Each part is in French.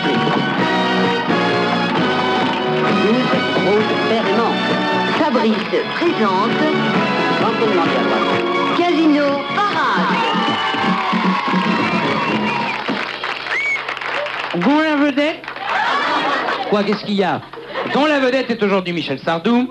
appeler. Rouge, rouge, vert et menthe. Fabrice présente. L'entraînement à droite. Casino Parade. Bon, la vedette. Quoi, qu'est-ce qu'il y a? Dont la vedette est aujourd'hui Michel Sardou.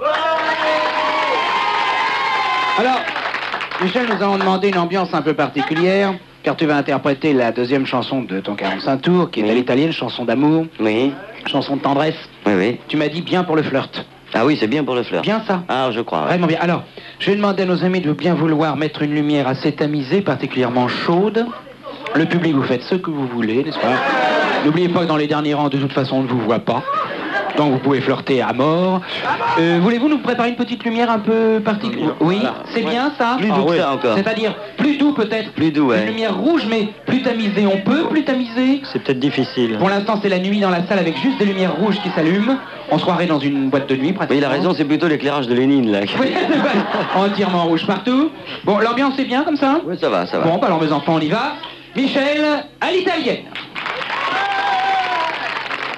Alors, Michel, nous allons demander une ambiance un peu particulière, car tu vas interpréter la deuxième chanson de ton 45 tours, qui est à l'italienne, chanson d'amour, Oui, chanson de tendresse. oui, oui. Tu m'as dit bien pour le flirt. Ah oui, c'est bien pour le flirt. Bien ça? Ah, je crois. Ouais. Vraiment bien. Alors, je vais demander à nos amis de bien vouloir mettre une lumière assez tamisée, particulièrement chaude. Le public, vous faites ce que vous voulez, n'est-ce pas? N'oubliez pas que dans les derniers rangs, de toute façon, on ne vous voit pas. Donc vous pouvez flirter à mort. Voulez-vous nous préparer une petite lumière un peu particulière? Oui, c'est bien ça? Plus doux que ça encore. C'est-à-dire plus doux peut-être? Plus doux, ouais. Une lumière rouge, mais plus tamisée. On peut plus tamiser? C'est peut-être difficile. Pour l'instant, c'est la nuit dans la salle avec juste des lumières rouges qui s'allument. On se croirait dans une boîte de nuit, pratiquement. Oui, il a raison, c'est plutôt l'éclairage de Lénine, là. Oui, entièrement rouge partout. Bon, l'ambiance est bien comme ça? Oui, ça va, ça va. Bon, bah alors mes enfants, on y va. Michel, à l'italienne.